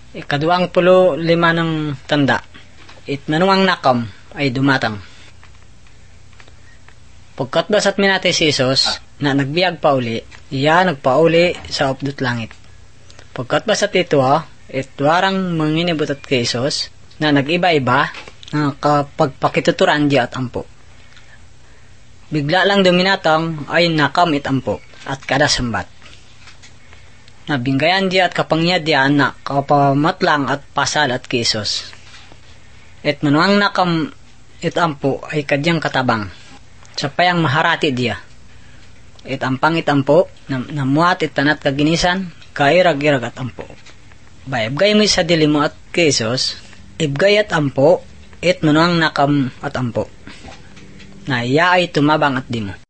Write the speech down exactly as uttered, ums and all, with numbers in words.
Ikaduang pulo lima ng tanda. It manuang nakam ay dumatang. Pagkat basat minati si Isos na nagbiyag pa uli, iya nagpauli sa updot langit. Pagkat basat ito ha, it warang manginibutat kay Isos na nag-iba-iba na kapagpakituturan di at ampo. Bigla lang duminatang ay nakam it ampo at kada sambat. Nabinggayan di at kapangyad diyan na kapamatlang at pasal at kay Isos. Et manuang nakam it ampo ay kadyang katabang. Sapayang maharati dia. It ampang it ampo, na, namuat it tanat kaginisan, kairag-irag at ampo. Ba, ibgay mo sa dili mo at kay Isos, ibgay at ampo, it manuang nakam at ampo. Na iya ay tumabang at di mo.